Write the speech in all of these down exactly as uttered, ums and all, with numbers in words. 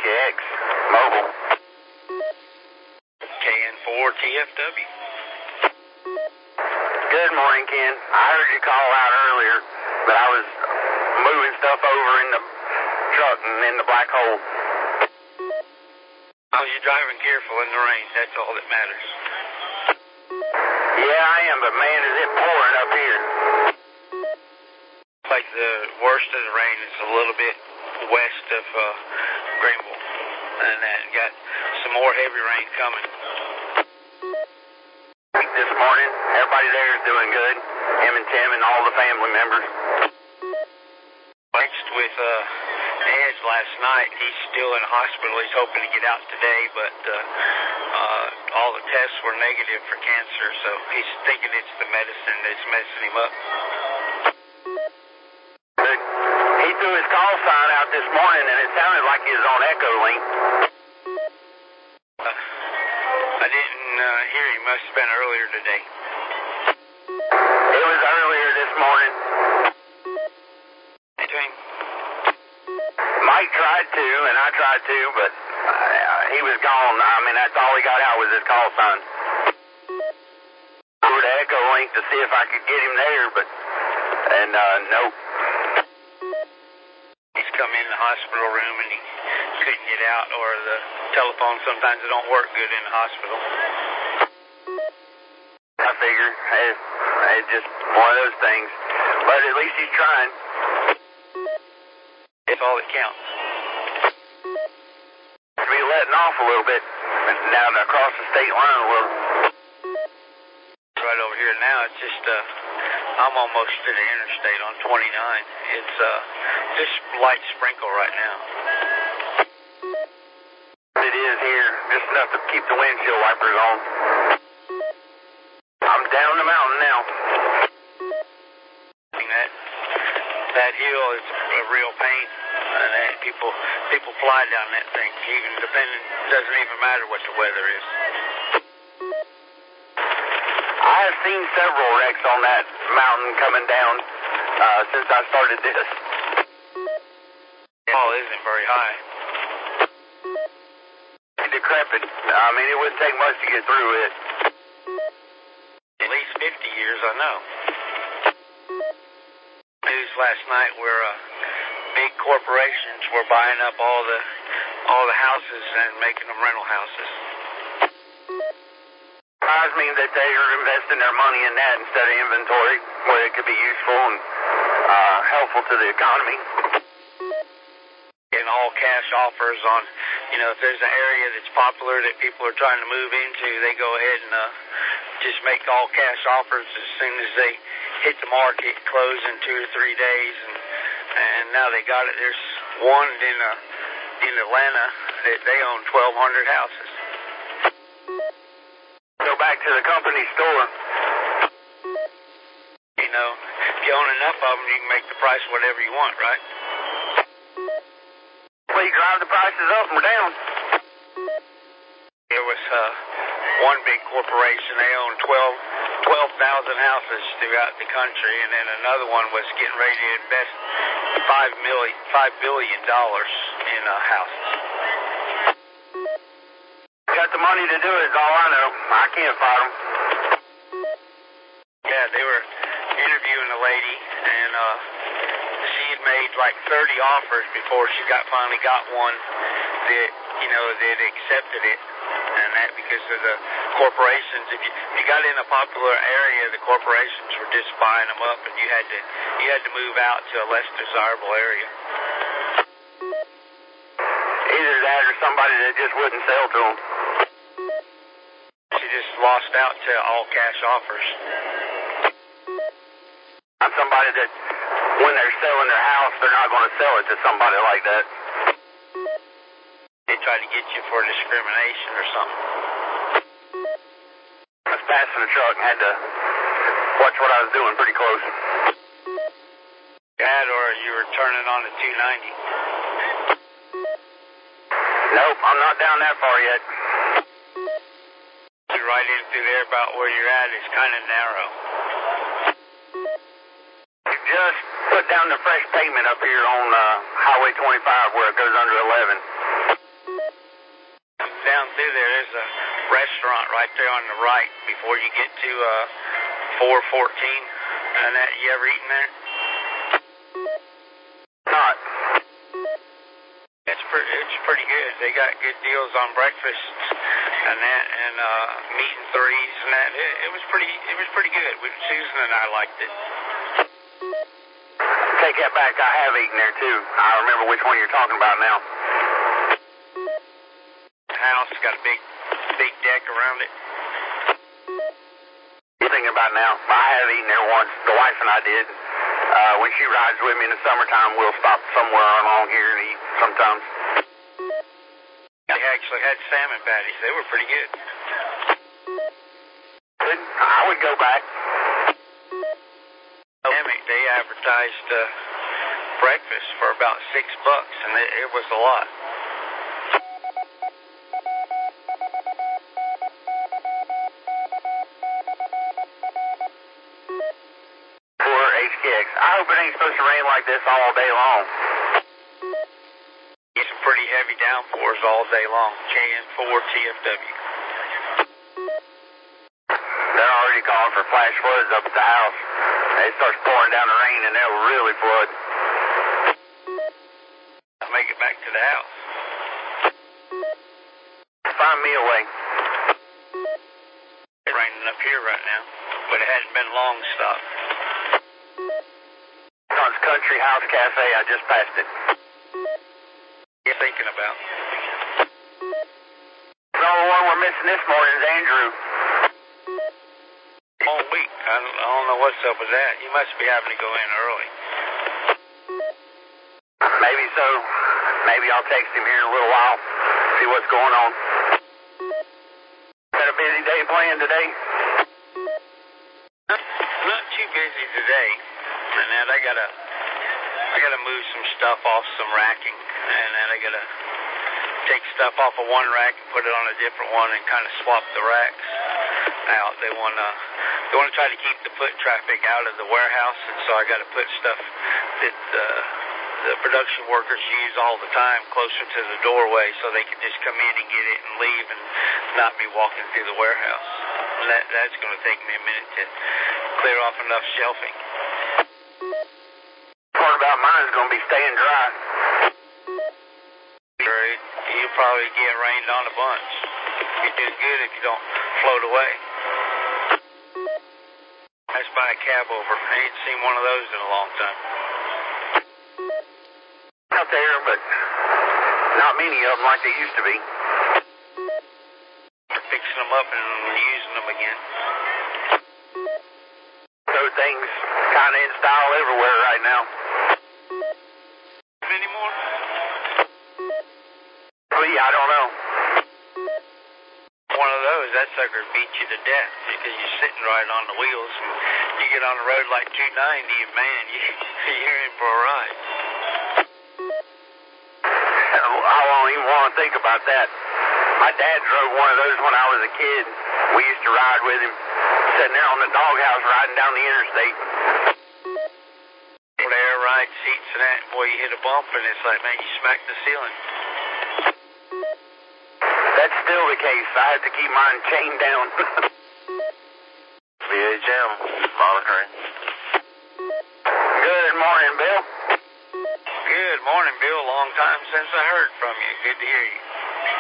X, mobile. K N four T F W. Good morning, Ken. I heard you call out earlier, but I was moving stuff over in the truck and in the black hole. Oh, you're driving careful in the rain. That's all that matters. Yeah, I am, but man, is it pouring up here. Like the worst of the rain is a little bit west of uh, Greenville. And then got some more heavy rain coming. This morning, everybody there is doing good. Him and Tim and all the family members. Next with uh, Ed last night. He's still in the hospital. He's hoping to get out today, but uh, uh, all the tests were negative for cancer, so he's thinking it's the medicine that's messing him up. But he threw his call sign out this morning, and it sounded like he was on Echo Link. Uh, I didn't uh, hear him. Must have been earlier today. It was earlier this morning. Between Mike tried to, and I tried to, but uh, he was gone. I mean, that's all he got out was his call sign. I were to Echo Link to see if I could get him there, but, and, uh, nope. He's come in the hospital room and he couldn't get out, or the telephone sometimes it don't work good in the hospital. I figure it, it's just one of those things, but at least he's trying. It's all that counts. To be letting off a little bit down across the state line a little. Right over here now, it's just, uh, I'm almost to the interstate on twenty-nine. It's, uh, just light sprinkle right now. It is here, just enough to keep the windshield wipers on. I'm down the mountain now. That, that hill is a real pain. And that people, people fly down that thing, even depending, doesn't even matter what the weather is. I have seen several wrecks on that mountain coming down uh, since I started this. The wall isn't very high. Decrepit. I mean, it wouldn't take much to get through it. At least fifty years, I know. News last night where uh, big corporations were buying up all the all the houses and making them rental houses. Surprised me that they are investing their money in that instead of inventory, where it could be useful and uh, helpful to the economy. And all cash offers on, you know, if there's an area that's popular that people are trying to move into, they go ahead and uh, just make all cash offers as soon as they hit the market, close in two or three days, and and now they got it. There's one in uh, in Atlanta that they own twelve hundred houses. Go back to the company store. You know, if you own enough of them, you can make the price whatever you want, right? Well, you drive the prices up or down. There was uh, one big corporation. They owned twelve thousand houses throughout the country, and then another one was getting ready to invest five million, five billion dollars in uh, houses. Got the money to do it, is all I know. I can't fight them. Yeah, they were interviewing a lady, and uh, she had made like thirty offers before she got finally got one that, you know, that accepted it. And that because of the corporations. If you, if you got in a popular area, the corporations were just buying them up, and you had to you had to move out to a less desirable area. Either that or somebody that just wouldn't sell to them. She just lost out to all cash offers. I'm somebody that, when they're selling their house, they're not going to sell it to somebody like that. They try to get you for discrimination or something. I was passing the truck and had to watch what I was doing pretty close. That or you were turning on the two ninety. Nope, I'm not down that far yet. You're right in through there about where you're at. It's kind of narrow. Just put down the fresh pavement up here on uh, Highway twenty-five where it goes under eleven. through there, there's a restaurant right there on the right before you get to uh, four fourteen. And that, you ever eaten there? Not. It's pretty, it's pretty good. They got good deals on breakfast and that, and uh, meat and threes and that. It, it was pretty, it was pretty good. We, Susan and I liked it. Take that back. I have eaten there too. I remember which one you're talking about now. The house got a big, big deck around it. You're thinking about now? I have eaten there once. The wife and I did. Uh, when she rides with me in the summertime, we'll stop somewhere along here and eat sometimes. They actually had salmon patties. They were pretty good. Good. I would go back. They advertised uh, breakfast for about six bucks, and it, it was a lot. For H K X. I hope it ain't supposed to rain like this all day long. Get some pretty heavy downpours all day long. K N four T F W. They're already calling for flash floods up at the house. It starts pouring down the rain and it'll really flood. I'll make it back to the house. Find me a way. It's raining up here right now, but it hadn't been long stopped. It's Country House Cafe. I just passed it. You're thinking about? The only one we're missing this morning is Andrew. All week. I don't, I don't know what's up with that. You must be having to go in early. Maybe so. Maybe I'll text him here in a little while. See what's going on. Got a busy day planned today? Not, not too busy today. And then I gotta, I gotta move some stuff off some racking, and then I gotta take stuff off of one rack and put it on a different one, and kind of swap the racks out. They wanna, they wanna try to keep the foot traffic out of the warehouse, and so I gotta put stuff that uh, the production workers use all the time closer to the doorway, so they can just come in and get it and leave, and not be walking through the warehouse. And that, that's gonna take me a minute to clear off enough shelving. Part about mine is going to be staying dry. You'll probably get rained on a bunch. You do good if you don't float away. I just buy a cab over. I ain't seen one of those in a long time. Out there, but not many of them like they used to be. They're fixing them up and using them again. So things kind of in style everywhere right now. Anymore? Well, yeah, I don't know. One of those, that sucker beat you to death because you're sitting right on the wheels. And you get on the road like two ninety, and man, you, you're in for a ride. I won't even want to think about that. My dad drove one of those when I was a kid. We used to ride with him, sitting there on the doghouse riding down the interstate. The air ride seats and that, boy, you hit a bump and it's like, man, you smack the ceiling. That's still the case. I have to keep mine chained down. V H M monitoring. Good morning, Bill. Good morning, Bill. Long time since I heard from you. Good to hear you.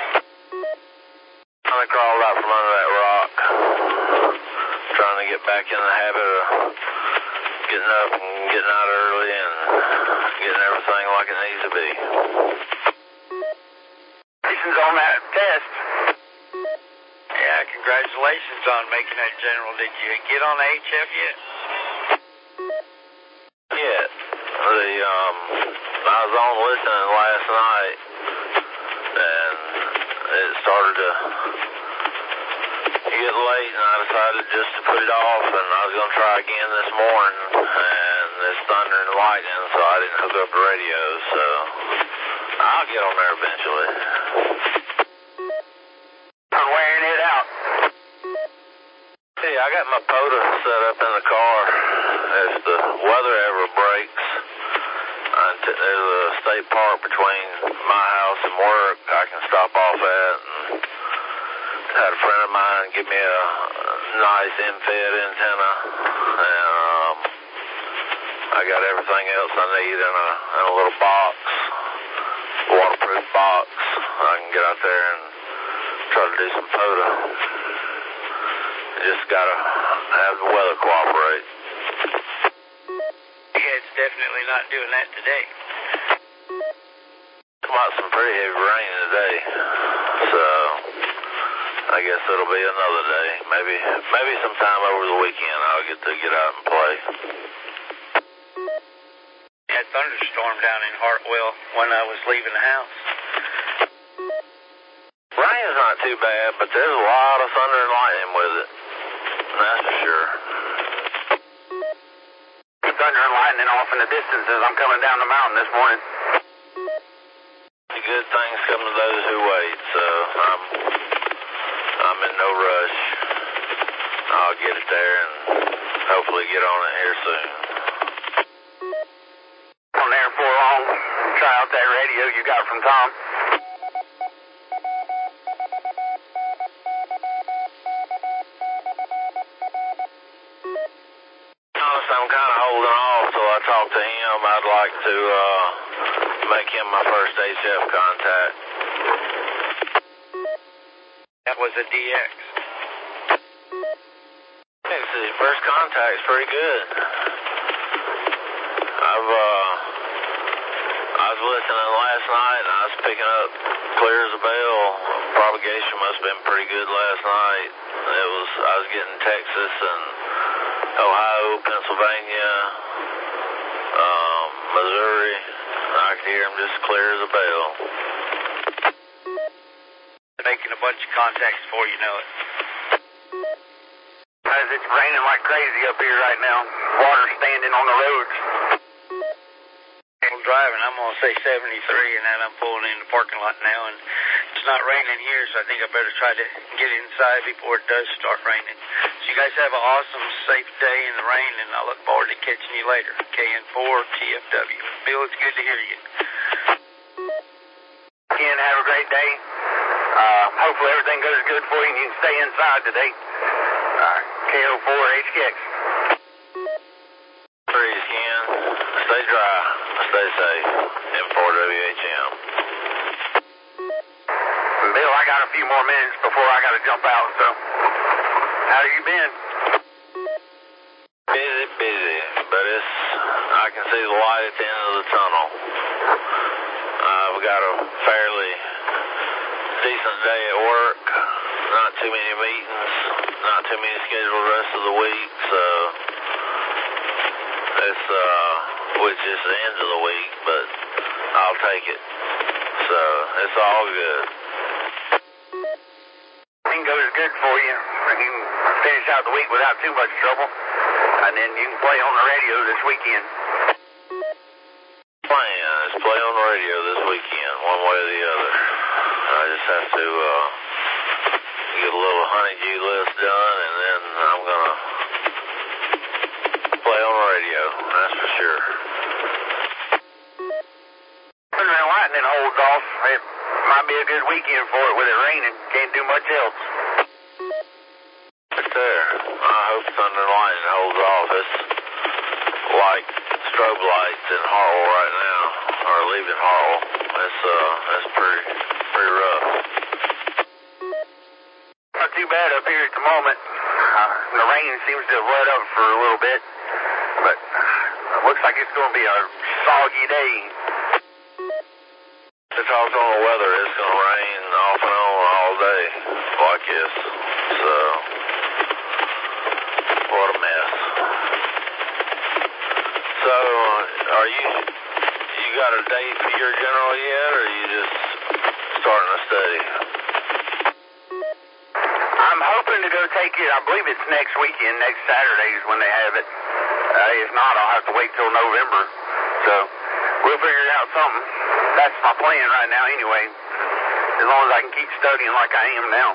I crawled out from under that rock, trying to get back in the habit of getting up and getting out early and getting everything like it needs to be. Congratulations on that test. Yeah, congratulations on making that general. Did you get on the H F yet? Yeah, the um, I was on listening last night, and it started to get late, and I decided just to put it off, and I was going to try again this morning, and it's thunder and lightning, so I didn't hook up the radio, so I'll get on there eventually. I'm wearing it out. Hey, I got my POTA set up in the car. If the weather ever breaks, there's a state park between my house and work I can stop off at and had a friend of mine give me a nice infed antenna, and um, I got everything else I need in a, in a little box, waterproof box. I can get out there and try to do some photo. Just gotta have the weather cooperate. Yeah, it's definitely not doing that today. Come out some pretty heavy rain today, so I guess it'll be another day. Maybe maybe sometime over the weekend I'll get to get out and play. Had thunderstorm down in Hartwell when I was leaving the house. Rain's not too bad, but there's a lot of thunder and lightning with it. That's for sure. Thunder and lightning off in the distance as I'm coming down the mountain this morning. Good things come to those who wait, so I'm I'm in no rush. I'll get it there and hopefully get on it here soon. On there for long. Try out that radio you got from Tom. Honestly, I'm kind of holding off till I talk to him. I'd like to uh, make him my first H F contact. That was a D X. His first contact's pretty good. I've uh, I was listening last night and I was picking up clear as a bell. Propagation must have been pretty good last night. It was I was getting Texas and Ohio, Pennsylvania, um, Missouri. I could hear them just clear as a bell. Making a bunch of contacts before you know it. As it's raining like crazy up here right now. Water standing on the roads. I'm driving. I'm going to say seventy-three, and then I'm pulling in the parking lot now, and it's not raining here, so I think I better try to get inside before it does start raining. So you guys have an awesome, safe day in the rain, and I look forward to catching you later. K N four T F W. Bill, it's good to hear you. Ken, have a great day. Uh, hopefully everything goes good for you and you can stay inside today. Uh, K O four H K X. Freeze, Ken. Stay dry. Stay safe. M four W H M. Bill, I got a few more minutes before I got to jump out, so how you been? Busy, busy, but it's, I can see the light at the end of the tunnel. I've got a fairly decent day at work, not too many meetings, not too many scheduled the rest of the week, so it's, uh, which is the end of the week, but I'll take it. So, it's all good. Everything goes good for you. You can finish out the week without too much trouble, and then you can play on the radio this weekend. Plan is play on the radio this weekend, one way or the other. I just have to uh, get a little honeydew list done, and then I'm going to play on the radio, that's for sure. Thunder and lightning holds off. It might be a good weekend for it with it raining. Can't do much else. Right there. I hope thunder and lightning holds off. It's like strobe lights in Harwell right now, or leaving Harwell. It's uh, it's pretty pretty rough. Not too bad up here at the moment. Uh, the rain seems to have let up for a little bit, but it looks like it's going to be a soggy day. It talks on the weather. It's going to rain off and on all day like this. So, what a mess. So, are you, you got a date for your general yet, or are you just starting to study? I'm hoping to go take it. I believe it's next weekend, next Saturday is when they have it. Uh, if not, I'll have to wait till November. So, we'll figure out something. That's my plan right now anyway. As long as I can keep studying like I am now.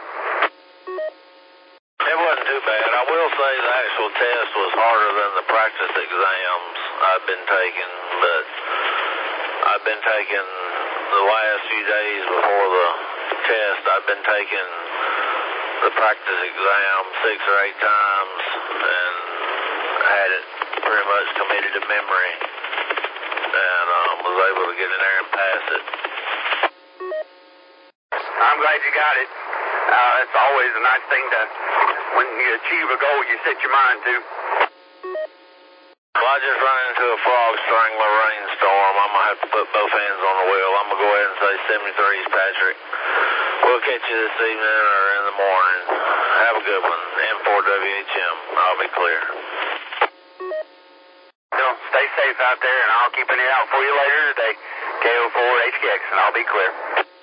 It wasn't too bad. I will say the actual test was harder than the practice exams I've been taking, but I've been taking the last few days before the test, I've been taking the practice exam six or eight times and had it pretty much committed to memory, and um, was able to get in there and pass it. I'm glad you got it. Uh, it's always a nice thing to, when you achieve a goal you set your mind to. Well, I just ran into a frog strangler rainstorm. I'm going to have to put both hands on the wheel. I'm going to go ahead and say seventy-threes, Patrick. We'll catch you this evening or in the morning. Have a good one. M four W H M. I'll be clear. So stay safe out there, and I'll keep an eye out for you later today. K O four H K X, and I'll be clear.